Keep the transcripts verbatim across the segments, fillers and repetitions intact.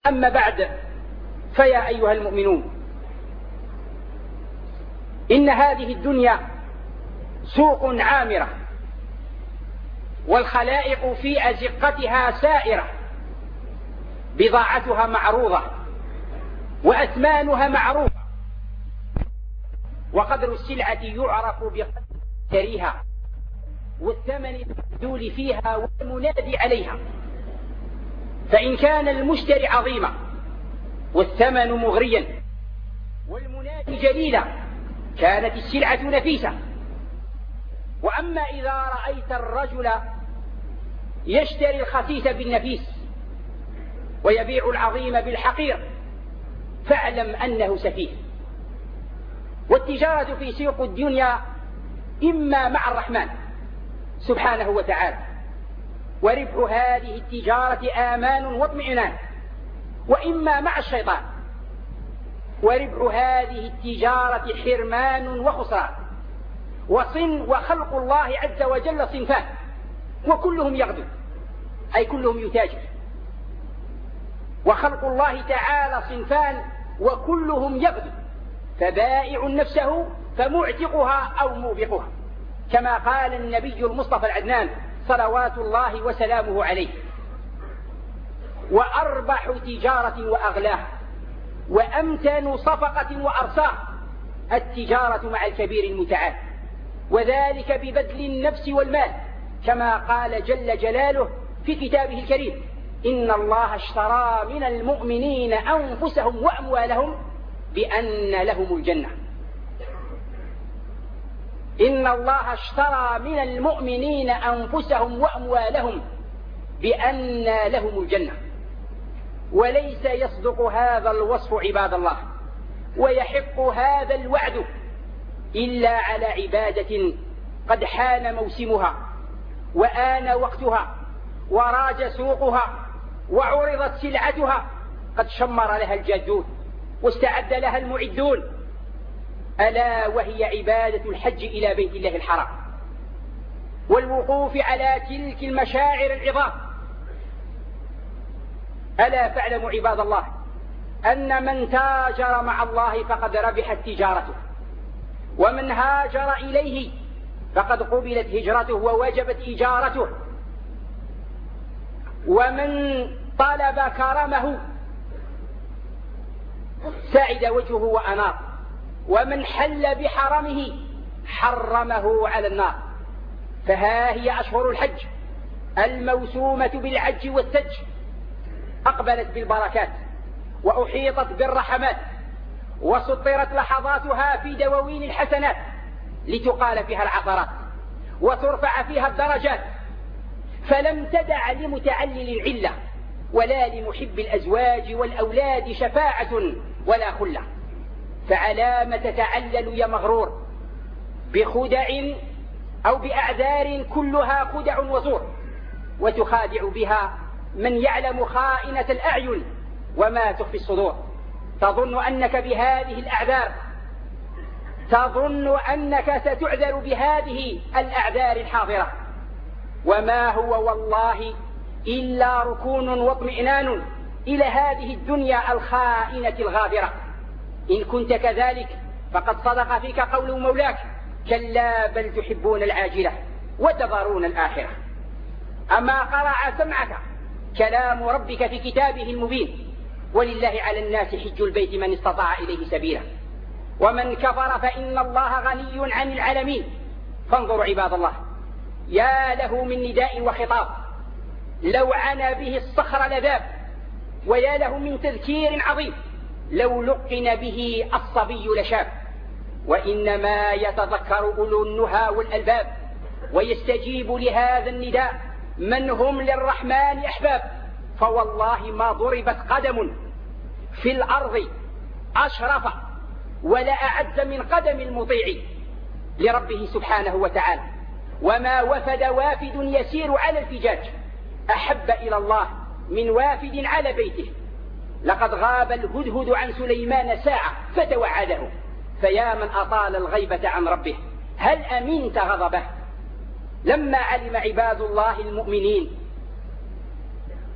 أما بعد، فيا أيها المؤمنون، إن هذه الدنيا سوق عامرة، والخلائق في أزقتها سائرة، بضاعتها معروضة وأثمانها معروفة، وقدر السلعة يعرف بقدر شريها، والثمن المبذول فيها والمنادي عليها. فإن كان المشتري عظيما والثمن مغريا والمنادي جليلا كانت السلعة نفيسة. وأما إذا رأيت الرجل يشتري الخسيس بالنفيس ويبيع العظيم بالحقير فاعلم أنه سفيه. والتجارة في سوق الدنيا إما مع الرحمن سبحانه وتعالى، وربح هذه التجارة آمان واطمئنان، وإما مع الشيطان، وربح هذه التجارة حرمان وخسران. وصن وخلق الله عز وجل صنفان، وكلهم يغدو، أي كلهم يتاجر. وخلق الله تعالى صنفان وكلهم يغدو، فبائع نفسه فمعتقها أو موبقها، كما قال النبي المصطفى العدنان صلوات الله وسلامه عليه. وأربح تجارة وأغلاها وأمتن صفقة وأرساها التجارة مع الكبير المتعال، وذلك ببذل النفس والمال، كما قال جل جلاله في كتابه الكريم: إن الله اشترى من المؤمنين أنفسهم وأموالهم بأن لهم الجنة. إن الله اشترى من المؤمنين أنفسهم وأموالهم بأن لهم الجنة. وليس يصدق هذا الوصف عباد الله، ويحق هذا الوعد إلا على عبادة قد حان موسمها وآن وقتها وراج سوقها وعرضت سلعتها، قد شمر لها الجادون واستعد لها المعدون، ألا وهي عبادة الحج إلى بيت الله الحرام والوقوف على تلك المشاعر العظام. ألا فاعلموا عباد الله أن من تاجر مع الله فقد ربحت تجارته، ومن هاجر إليه فقد قبلت هجرته ووجبت إجارته، ومن طلب كرمه سعد وجهه وأنار، ومن حل بحرمه حرمه على النار. فها هي أشهر الحج الموسومة بالعج والثج، أقبلت بالبركات وأحيطت بالرحمات، وسطرت لحظاتها في دواوين الحسنات لتقال فيها العثرات وترفع فيها الدرجات، فلم تدع لمتعلل علة ولا لمحب الأزواج والأولاد شفاعة ولا خلة. فعلام تتعلل يا مغرور بخدع أو بأعذار كلها خدع وزور، وتخادع بها من يعلم خائنة الأعين وما تخفي الصدور. تظن أنك بهذه الأعذار تظن أنك ستعذر بهذه الأعذار الحاضرة، وما هو والله إلا ركون واطمئنان إلى هذه الدنيا الخائنة الغادرة. إن كنت كذلك فقد صدق فيك قول مولاك: كلا بل تحبون العاجلة وتذرون الآخرة. أما قرع سمعك كلام ربك في كتابه المبين: ولله على الناس حج البيت من استطاع إليه سبيلا، ومن كفر فإن الله غني عن العالمين. فانظروا عباد الله، يا له من نداء وخطاب لو عنى به الصخر لذاب، ويا له من تذكير عظيم لو لقن به الصبي لشاب. وإنما يتذكر أولو النهى والألباب، ويستجيب لهذا النداء من هم للرحمن أحباب. فوالله ما ضربت قدم في الأرض أشرف ولا أعز من قدم المطيع لربه سبحانه وتعالى، وما وفد وافد يسير على الفجاج أحب إلى الله من وافد على بيته. لقد غاب الهدهد عن سليمان ساعة فتوعده، فيا من أطال الغيبة عن ربه هل أمنت غضبه؟ لما علم عباد الله المؤمنين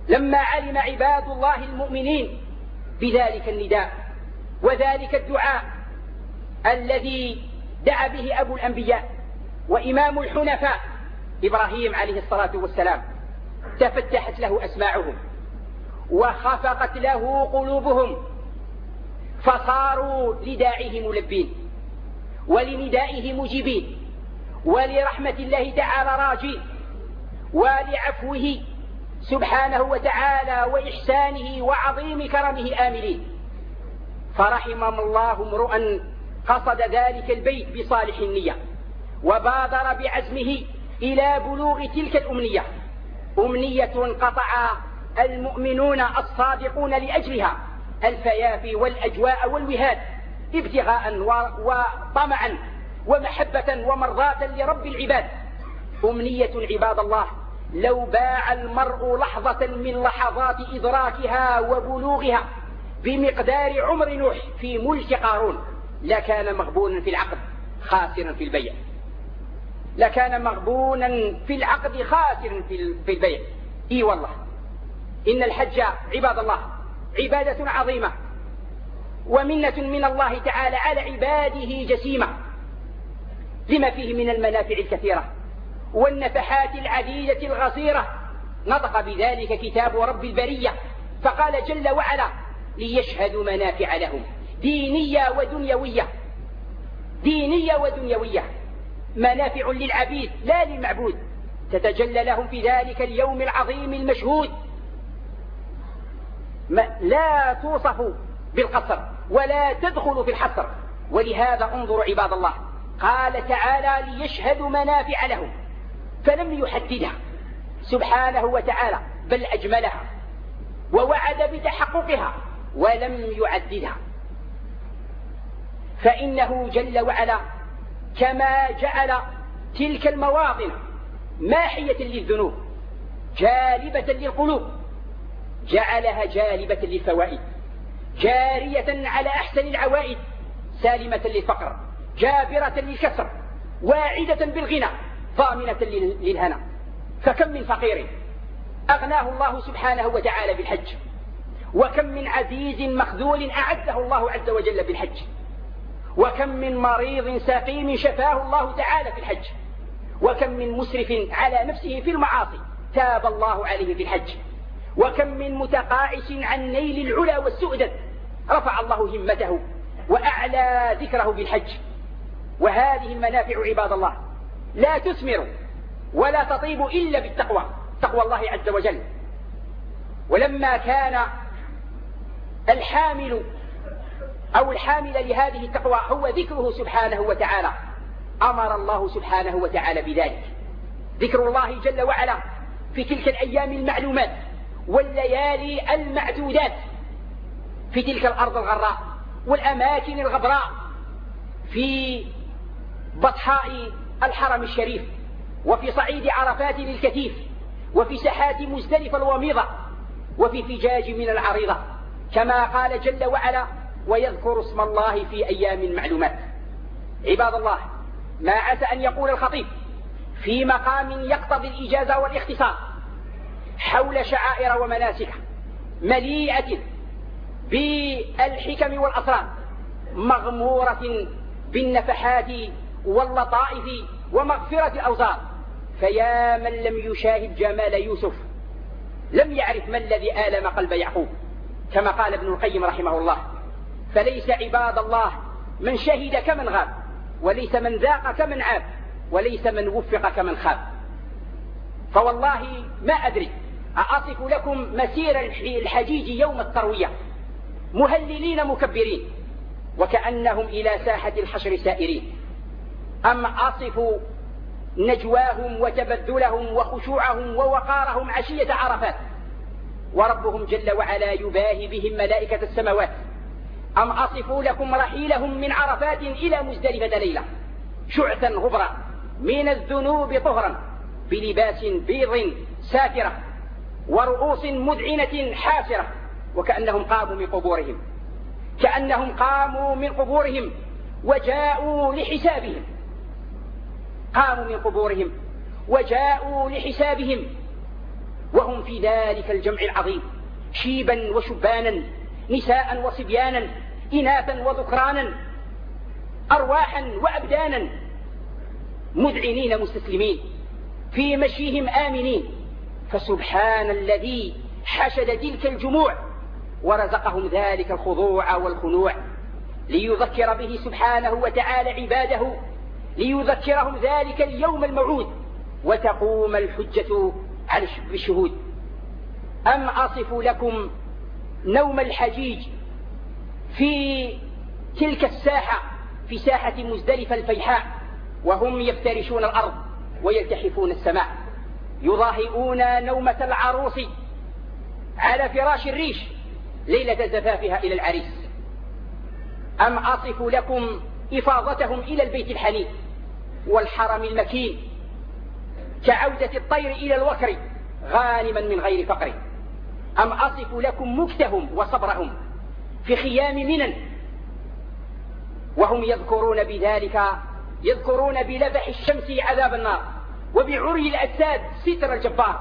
لما علم عباد الله المؤمنين بذلك النداء وذلك الدعاء الذي دعا به أبو الأنبياء وإمام الحنفاء إبراهيم عليه الصلاة والسلام، تفتحت له أسماعهم وخفقت له قلوبهم، فصاروا لداعيه ملبين ولندائه مجيبين، ولرحمة الله تعالى راجين، ولعفوه سبحانه وتعالى وإحسانه وعظيم كرمه آملين. فرحم الله امرؤا قصد ذلك البيت بصالح النية وبادر بعزمه إلى بلوغ تلك الأمنية، أمنية قطع المؤمنون الصادقون لأجلها الفيافي والأجواء والوهاد ابتغاء وطمعا ومحبة ومرضاة لرب العباد. أمنية عباد الله لو باع المرء لحظة من لحظات إدراكها وبلوغها بمقدار عمر نوح في ملك قارون لكان مغبونا في العقد خاسرا في البيع، لكان مغبونا في العقد خاسرا في البيع. إي والله إن الحج عباد الله عبادة عظيمة ومنة من الله تعالى على عباده جسيمة، لما فيه من المنافع الكثيرة والنفحات العديدة الغزيرة. نطق بذلك كتاب رب البرية فقال جل وعلا: ليشهدوا منافع لهم دينية ودنيوية، دينية ودنيوية، منافع للعبيد لا للمعبود، تتجلى لهم في ذلك اليوم العظيم المشهود، لا توصف بالقصر ولا تدخل في الحصر. ولهذا انظروا عباد الله، قال تعالى: ليشهدوا منافع لهم، فلم يحددها سبحانه وتعالى بل أجملها ووعد بتحققها ولم يعددها. فإنه جل وعلا كما جعل تلك المواطن ماحية للذنوب جالبة للقلوب جعلها جالبة للفوائد، جارية على أحسن العوائد، سالمة للفقر، جابرة للكسر، واعدة بالغنى، ضامنة للهنا. فكم من فقير أغناه الله سبحانه وتعالى بالحج، وكم من عزيز مخذول أعزه الله عز وجل بالحج، وكم من مريض سقيم شفاه الله تعالى في الحج، وكم من مسرف على نفسه في المعاصي تاب الله عليه في الحج، وكم من متقاعس عن نيل العلا والسؤدد رفع الله همته وأعلى ذكره بالحج. وهذه المنافع عباد الله لا تثمر ولا تطيب إلا بالتقوى، تقوى الله عز وجل. ولما كان الحامل أو الحامل لهذه التقوى هو ذكره سبحانه وتعالى، أمر الله سبحانه وتعالى بذلك. ذكر الله جل وعلا في تلك الأيام المعلومات والليالي المعدودات، في تلك الأرض الغراء والأماكن الغبراء، في بطحاء الحرم الشريف، وفي صعيد عرفات للكثيف، وفي ساحات مزدلفة الوميضة، وفي فجاج من العريضة، كما قال جل وعلا: ويذكر اسم الله في أيام معلومات. عباد الله، ما عسى أن يقول الخطيب في مقام يقتضي الإجازة والاختصار حول شعائر ومناسك مليئة بالحكم والأسرار، مغمورة بالنفحات واللطائف ومغفرة الأوزار، فيا من لم يشاهد جمال يوسف لم يعرف ما الذي آلم قلب يعقوب، كما قال ابن القيم رحمه الله: فليس عباد الله من شهد كمن غاب، وليس من ذاق كمن عاب، وليس من وفق كمن خاب. فوالله ما أدري أصف لكم مسير الحجيج يوم التروية مهللين مكبرين وكأنهم إلى ساحة الحشر سائرين، أم أصف نجواهم وتبذلهم وخشوعهم ووقارهم عشية عرفات وربهم جل وعلا يباهي بهم ملائكة السماوات، أم أصف لكم رحيلهم من عرفات إلى مزدلفة ليلة شعثا غبرا من الذنوب طهرا بلباس بيض ساترة ورؤوس مذعنة حاسرة، وكأنهم قاموا من قبورهم كأنهم قاموا من قبورهم وجاءوا لحسابهم قاموا من قبورهم وجاءوا لحسابهم وهم في ذلك الجمع العظيم شيبا وشبانا، نساء وصبيانا، إناثا وذكرانا، أرواحا وأبدانا، مذعنين مستسلمين في مشيهم آمنين. فسبحان الذي حشد تلك الجموع ورزقهم ذلك الخضوع والخنوع ليذكر به سبحانه وتعالى عباده، ليذكرهم ذلك اليوم الموعود وتقوم الحجة على الشهود. أم أصف لكم نوم الحجيج في تلك الساحة، في ساحة مزدلفة الفيحاء، وهم يفترشون الأرض ويلتحفون السماء، يضاهئون نومة العروس على فراش الريش ليلة زفافها إلى العريس. أم أصف لكم إفاضتهم إلى البيت الحنين والحرم المكين كعودة الطير إلى الوكر غانما من غير فقر. أم أصف لكم مكتهم وصبرهم في خيام منن وهم يذكرون بذلك، يذكرون بلبح الشمس عذاب النار وبعري الأجساد ستر الجبار.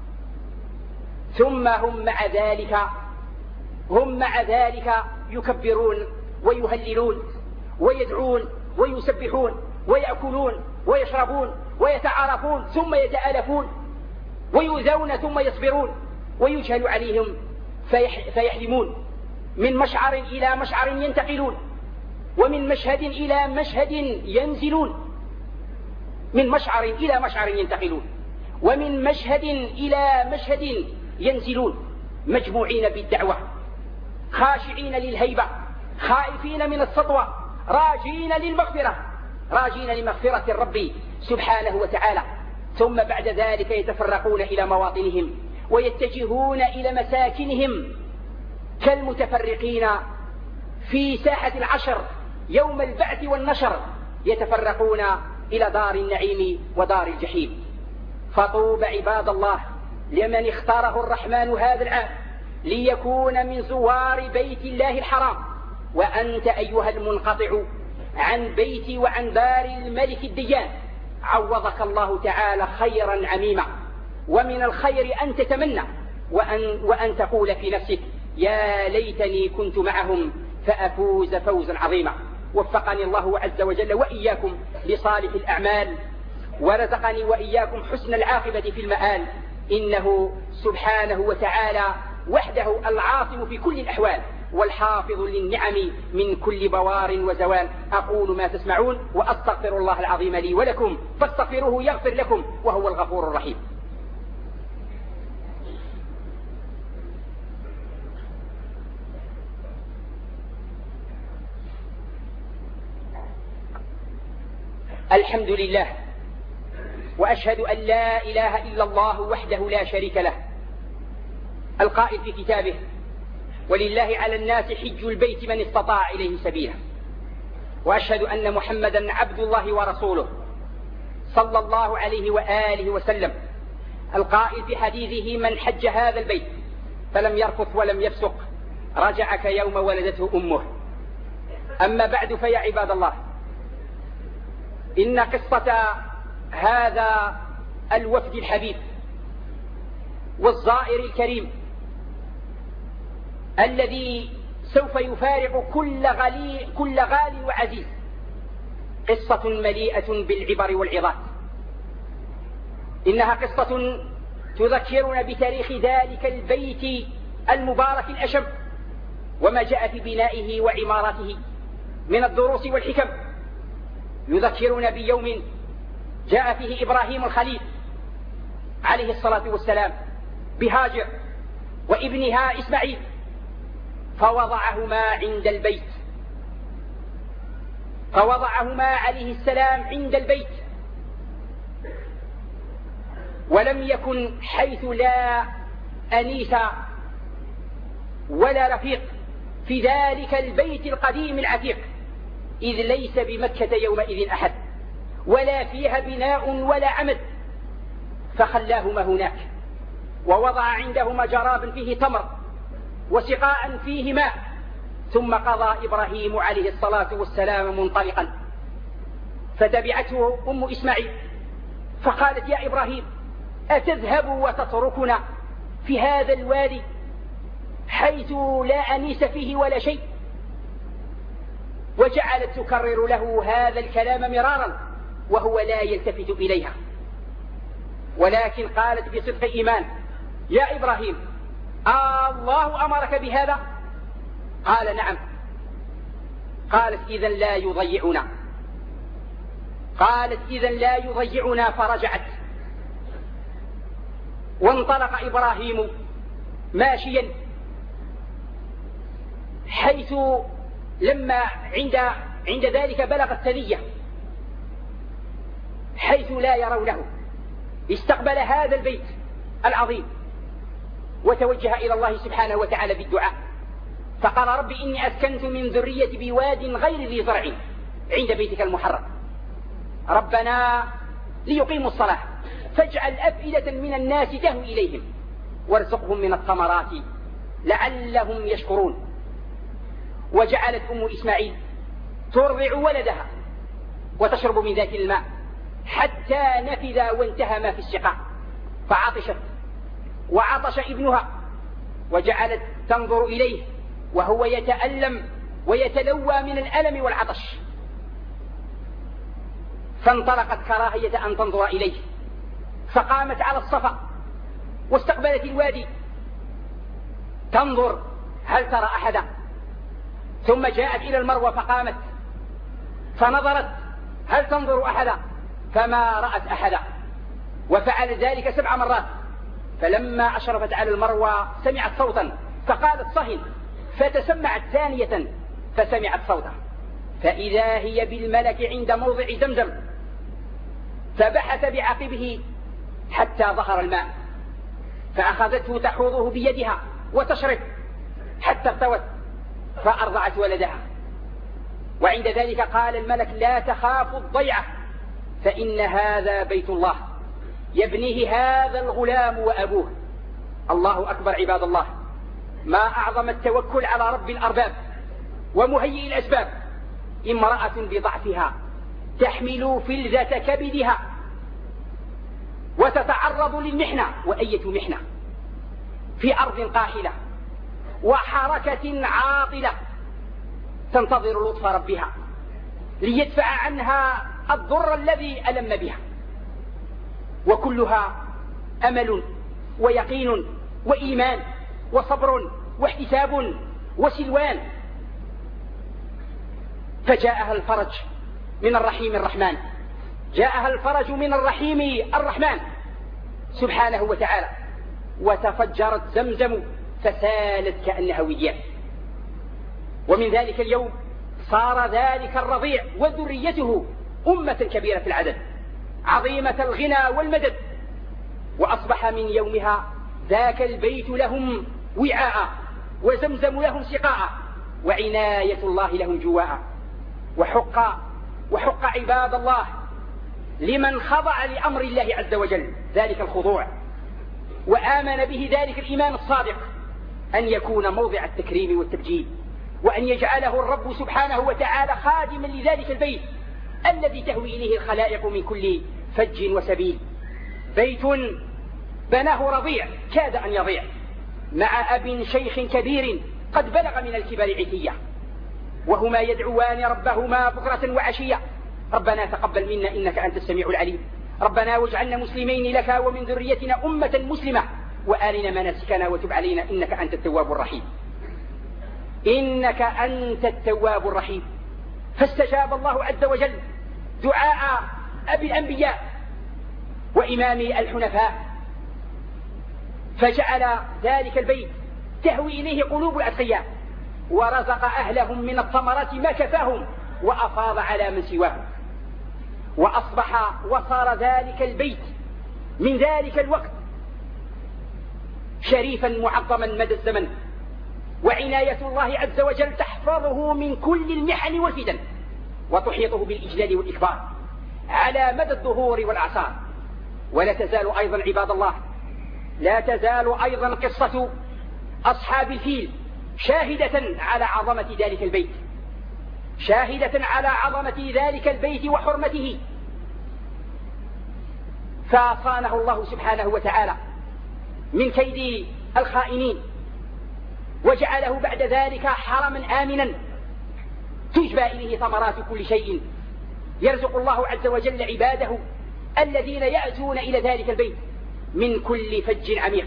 ثم هم مع ذلك هم مع ذلك يكبرون ويهللون ويدعون ويسبحون ويأكلون ويشربون ويتعارفون ثم يتآلفون ويؤذون ثم يصبرون ويجهل عليهم فيح فيحلمون، من مشعر إلى مشعر ينتقلون، ومن مشهد إلى مشهد ينزلون، من مشعر إلى مشعر ينتقلون، ومن مشهد إلى مشهد ينزلون، مجموعين بالدعوة، خاشعين للهيبة، خائفين من السطوة، راجين للمغفرة، راجين لمغفرة الرب سبحانه وتعالى. ثم بعد ذلك يتفرقون إلى مواطنهم ويتجهون إلى مساكنهم كالمتفرقين في ساحة العشر يوم البعث والنشر، يتفرقون إلى دار النعيم ودار الجحيم. فطوب عباد الله لمن اختاره الرحمن هذا العام ليكون من زوار بيت الله الحرام. وأنت أيها المنقطع عن بيتي وعن دار الملك الديان عوضك الله تعالى خيرا عميما، ومن الخير أن تتمنى وأن, وأن تقول في نفسك يا ليتني كنت معهم فأفوز فوزا عظيما. وفقني الله عز وجل وإياكم لصالح الأعمال، ورزقني وإياكم حسن العاقبة في المآل، إنه سبحانه وتعالى وحده العاصم في كل الأحوال والحافظ للنعم من كل بوار وزوال. أقول ما تسمعون وأستغفر الله العظيم لي ولكم فاستغفروه يغفر لكم وهو الغفور الرحيم. الحمد لله، وأشهد أن لا إله إلا الله وحده لا شريك له، القائل في كتابه ولله على الناس حج البيت من استطاع إليه سبيلا. وأشهد أن محمدا عبد الله ورسوله صلى الله عليه وآله وسلم، القائل في حديثه من حج هذا البيت فلم يرفث ولم يفسق رجع كيوم ولدته أمه. أما بعد فيا عباد الله، إن قصة هذا الوفد الحبيب والزائر الكريم الذي سوف يفارق كل غالي, كل غال وعزيز قصة مليئة بالعبر والعظات. إنها قصة تذكرنا بتاريخ ذلك البيت المبارك الأشم وما جاء في بنائه وعمارته من الدروس والحكم. يذكرنا بيوم جاء فيه إبراهيم الخليل عليه الصلاة والسلام بهاجر وابنها إسماعيل، فوضعهما عند البيت فوضعهما عليه السلام عند البيت، ولم يكن حيث لا أنيس ولا رفيق في ذلك البيت القديم العتيق، إذ ليس بمكة يومئذ أحد ولا فيها بناء ولا عمد، فخلاهما هناك ووضع عندهما جرابا فيه تمر وسقاء فيه ماء، ثم قضى إبراهيم عليه الصلاة والسلام منطلقا، فتبعته أم إسماعيل فقالت يا إبراهيم أتذهب وتتركنا في هذا الوادي حيث لا أنيس فيه ولا شيء؟ وجعلت تكرر له هذا الكلام مرارا وهو لا يلتفت إليها، ولكن قالت بصدق إيمان: يا إبراهيم، آه الله أمرك بهذا؟ قال: نعم. قالت: إذن لا يضيعنا. قالت: إذن لا يضيعنا. فرجعت، وانطلق إبراهيم ماشيا، حيث لما عند عند ذلك بلغ الثنية حيث لا يرونه، استقبل هذا البيت العظيم وتوجه إلى الله سبحانه وتعالى بالدعاء، فقال: رب إني أسكنت من ذريتي بواد غير ذي زرع عند بيتك المحرم، ربنا ليقيموا الصلاة فاجعل أفئدة من الناس تهوي إليهم وارزقهم من الثمرات لعلهم يشكرون. وجعلت أم إسماعيل ترضع ولدها وتشرب من ذات الماء حتى نفذ وانتهى ما في السقاء، فعطشت وعطش ابنها، وجعلت تنظر إليه وهو يتألم ويتلوى من الألم والعطش، فانطلقت كراهية أن تنظر إليه، فقامت على الصفا واستقبلت الوادي تنظر هل ترى أحدا، ثم جاءت إلى المروة فقامت فنظرت هل تنظر أحدا، فما رأت أحدا، وفعل ذلك سبع مرات، فلما أشرفت على المروة سمعت صوتا فقالت: صهن، فتسمعت ثانية فسمعت صوتا، فإذا هي بالملك عند موضع زمزم، فبحث بعقبه حتى ظهر الماء، فأخذته تحوضه بيدها وتشرب حتى ارتوت فأرضعت ولدها. وعند ذلك قال الملك: لا تخافوا الضيعة، فإن هذا بيت الله يبنيه هذا الغلام وأبوه. الله أكبر عباد الله، ما أعظم التوكل على رب الأرباب ومهيئ الأسباب. امرأة بضعفها تحمل فلذة كبدها وتتعرض للمحنة، وأية محنة، في أرض قاحلة وحركة عاطلة، تنتظر لطف ربها ليدفع عنها الضر الذي ألم بها، وكلها أمل ويقين وإيمان وصبر واحتساب وسلوان. فجاءها الفرج من الرحيم الرحمن، جاءها الفرج من الرحيم الرحمن سبحانه وتعالى، وتفجرت زمزم فسالت كأنها وديان. ومن ذلك اليوم صار ذلك الرضيع وذريته أمة كبيرة العدد عظيمة الغنى والمدد، وأصبح من يومها ذاك البيت لهم وعاء، وزمزم لهم سقاء، وعناية الله لهم جواء. وحق, وحق عباد الله لمن خضع لأمر الله عز وجل ذلك الخضوع وآمن به ذلك الإيمان الصادق أن يكون موضع التكريم والتبجيل، وأن يجعله الرب سبحانه وتعالى خادما لذلك البيت الذي تهوي إليه الخلائق من كل فج وسبيل. بيت بناه رضيع كاد أن يضيع مع أب شيخ كبير قد بلغ من الكبر عتية، وهما يدعوان ربهما بكرة وعشية: ربنا تقبل منا إنك أنت السميع العليم، ربنا واجعلنا مسلمين لك ومن ذريتنا أمة مسلمة وآرنا مناسكنا وتب علينا إنك أنت التواب الرحيم. إنك أنت التواب الرحيم. فاستجاب الله عز وجل دعاء أبي الأنبياء وإمام الحنفاء، فجعل ذلك البيت تهوي إليه قلوب الأتقياء، ورزق أهلهم من الثمرات ما كفاهم، وأفاض على من سواهم، وأصبح وصار ذلك البيت من ذلك الوقت شريفا معظما مدى الزمن، وعناية الله عز وجل تحفظه من كل المحن والفتن، وتحيطه بالإجلال والإكبار على مدى الظهور والأعصار. ولا تزال أيضا عباد الله، لا تزال أيضا قصة أصحاب الفيل شاهدة على عظمة ذلك البيت، شاهدة على عظمة ذلك البيت وحرمته. فصانه الله سبحانه وتعالى من كيد الخائنين، وجعله بعد ذلك حرما آمنا تجبى إليه ثمرات كل شيء. يرزق الله عز وجل عباده الذين يأتون إلى ذلك البيت من كل فج عميق.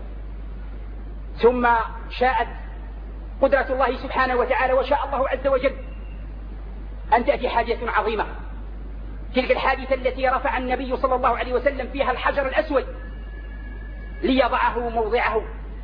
ثم شاءت قدرة الله سبحانه وتعالى وشاء الله عز وجل أن تأتي حادثة عظيمة، تلك الحادثة التي رفع النبي صلى الله عليه وسلم فيها الحجر الأسود ليضعه موضعه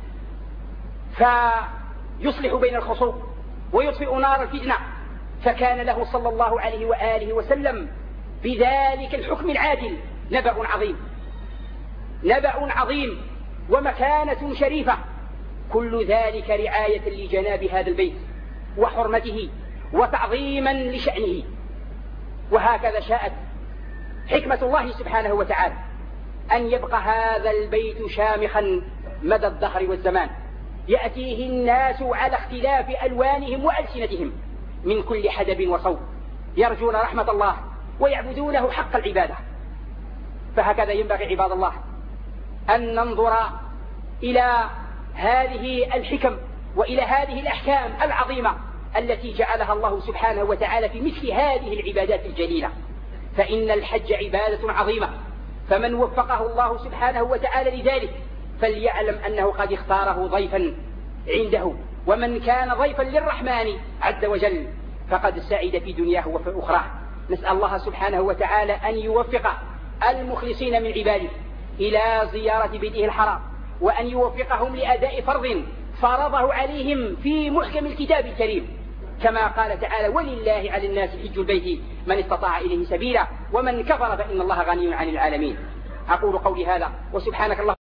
فيصلح بين الخصوم ويطفئ نار الفتنة، فكان له صلى الله عليه وآله وسلم بذلك الحكم العادل نبأ عظيم، نبأ عظيم ومكانة شريفة، كل ذلك رعاية لجناب هذا البيت وحرمته وتعظيما لشأنه. وهكذا شاءت حكمة الله سبحانه وتعالى أن يبقى هذا البيت شامخا مدى الدهر والزمان، يأتيه الناس على اختلاف ألوانهم وألسنتهم من كل حدب وصوب، يرجون رحمة الله ويعبدونه حق العبادة. فهكذا ينبغي عباد الله أن ننظر إلى هذه الحكم وإلى هذه الأحكام العظيمة التي جعلها الله سبحانه وتعالى في مثل هذه العبادات الجليلة. فإن الحج عبادة عظيمة، فمن وفقه الله سبحانه وتعالى لذلك فليعلم أنه قد اختاره ضيفا عنده، ومن كان ضيفا للرحمن عز وجل فقد سعد في دنياه وفي أخراه. نسأل الله سبحانه وتعالى أن يوفق المخلصين من عباده إلى زيارة بيته الحرام، وأن يوفقهم لأداء فرض فرضه عليهم في محكم الكتاب الكريم، كما قال تعالى: ولله على الناس حج البيت من استطاع إليه سبيلا ومن كفر فإن الله غني عن العالمين. أقول قولي هذا وسبحانك الله